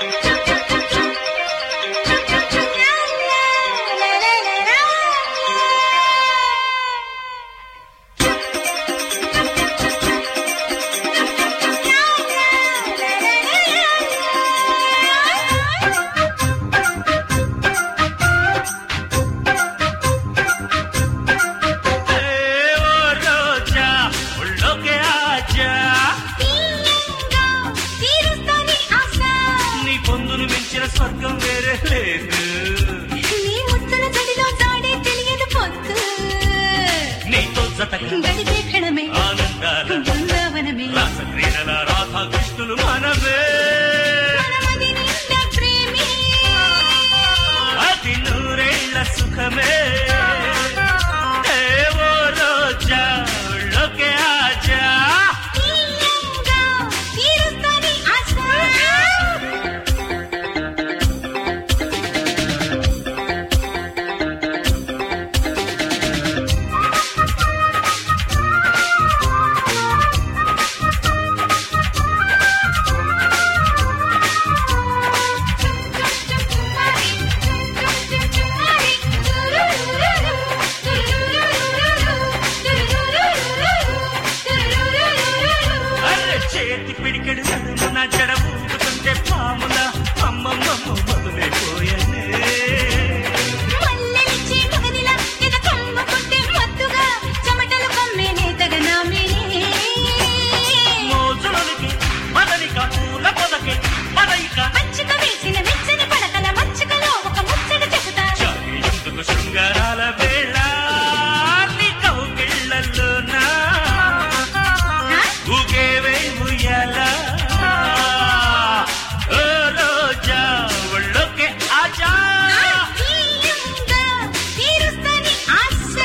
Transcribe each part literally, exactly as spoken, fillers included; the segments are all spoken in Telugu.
స్వర్గం వేరే లేదు నీ ముచ్చల జడిలో జాడే తెలియదు పొత్తు నీతో జతగా గడిపే క్షణమే ఆనందాల బృందావనమే రాస క్రీడల రాధా కృష్ణులు మనమే మనమది నిండా ప్రేమే అది నూరేళ్ల సుఖమే ఏవో రోజా లోకే ఆజా తీయంగా తీరుస్తాని ఆశ చేతి పిడికెడు నడుమున జడ ఊపుతుంటే పాముల అమ్మమ్మమ్మ మొదలైపోయానే మల్లెలిచ్చే మగనిలా ఎద కొమ్మ కొట్టే మత్తుగా చెమటలు కమ్మే నేతగా నామేనే మోజులకి మదనిక పూల పొదకి మదయిక మచ్చిక వేసిన మెచ్చని పడకల మచ్చికలో ఒక ముచ్చట చెబుతా జాలి ఎందుకు శృంగారాల వేళ నీ కౌగిళ్ళల్లోనా ఊగేవే ఉయ్యాల ఓ రోజా ఒళ్ళోకే ఆజా తీయంగా తీరుస్తాని ఆశ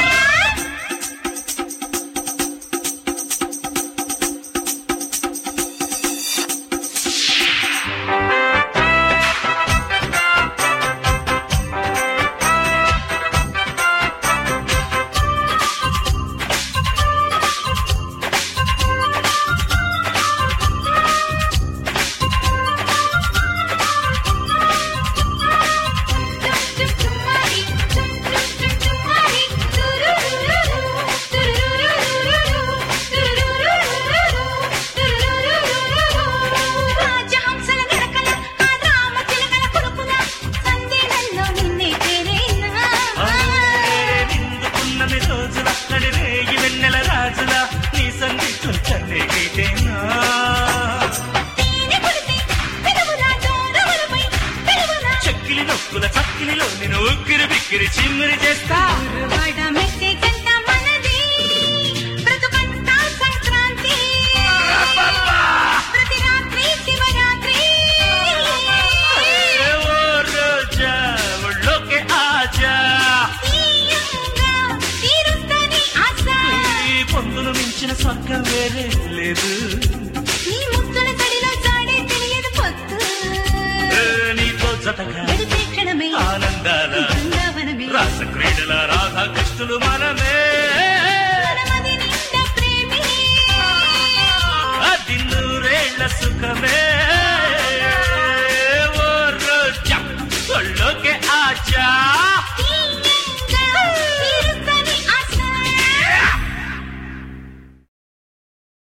రాజహంసల నడకల ఆ రామ చిలకల కురుకుల సందేహంలో నిన్నే చేరేనా నిందుకున్నమి రోజుల నడిరేయి వెన్నెల రాజుల నీ సందితో చల్లే గీతేనా తేనె పుడితే పెదవులా దూరములపై పెదవులా చెక్కిలి నొక్కుల చక్కిలిలో నేను ఉక్కిరి బిక్కిరి చిమ్మిరి చేస్తా వాడ మెచ్చే జంట మనది బ్రతుకంతా సంక్రాంతి ప్రతి రాత్రి శివరాత్రి ఓ రోజా ఒళ్ళోకే ఆజా తీయంగా తీరుస్తాని ఆశ ఈ పొందును మించిన స్వర్గం వేరే లేదు నీ ముద్దుల తడిలో జాడే తెలియదు పొత్తు ఏ నీతో జతగా గడిపే క్షణమే ఆనందాల బృందావనమే రాస క్రీడల రాధా కృష్ణులు మనమే మనమది నిండా ప్రేమే అది నూరేళ్ల సుఖమే